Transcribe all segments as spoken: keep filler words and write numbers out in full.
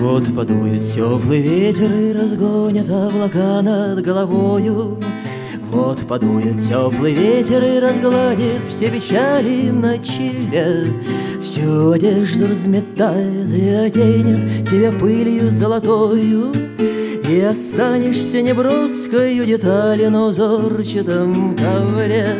Вот подует теплый ветер и разгонит облака над головою. Вот подует теплый ветер и разгладит все печали на челе. Всю одежду разметает и оденет тебя пылью золотою, и останешься неброскою деталью на узорчатом ковре.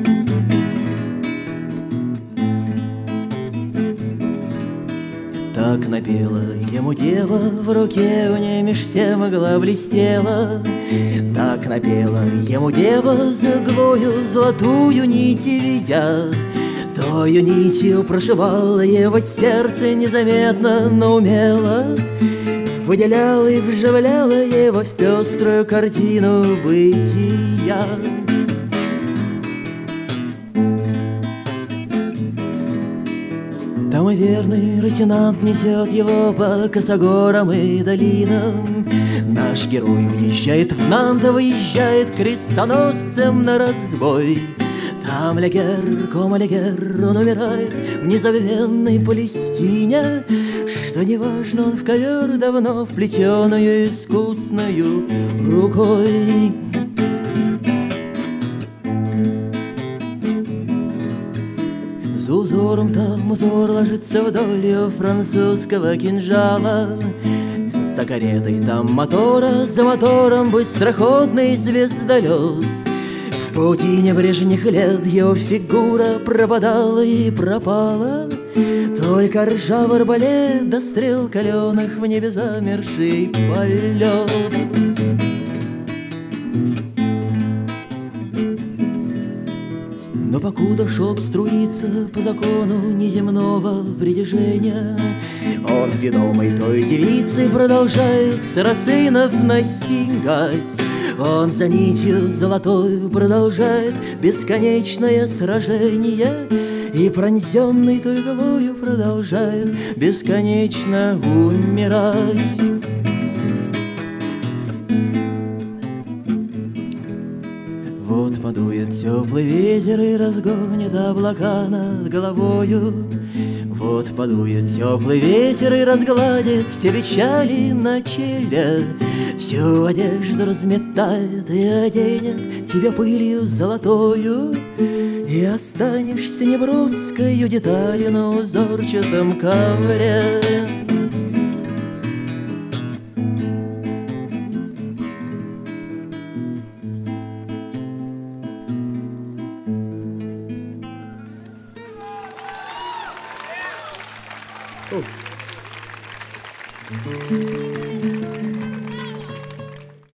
Так напела ему дева, в руке у ней меж тем игла блестела. Так напела ему дева, за иглою золотую нить видя. Тою нитью прошивала его сердце незаметно, но умело. Выделяла и вживляла его в пеструю картину бытия. Там и верный лейтенант несет его по косогорам и долинам. Наш герой въезжает в Нанто, выезжает крестоносцем на разбой. Там Легер, кома Легер, он умирает в незабвенной Палестине. Что неважно, он в ковер давно вплетенную искусную рукой. За узором там узор ложится вдоль французского кинжала. За каретой там мотора, за мотором быстроходный звездолет. В паутине прежних лет его фигура пропадала и пропала. Только ржавый арбалет до стрел каленых в небе замерший полет. Но покуда шелк струится по закону неземного притяжения, он, ведомый той девицей, продолжает сарацинов настигать. Он за нитью золотою продолжает бесконечное сражение, и пронзенный той иглою продолжает бесконечно умирать. Вот подует теплый ветер и разгонит облака над головою. Вот подует теплый ветер и разгладит все печали на челе. Всю одежду разметает и оденет тебя пылью золотою, и останешься неброскою деталью на узорчатом ковре. Oh.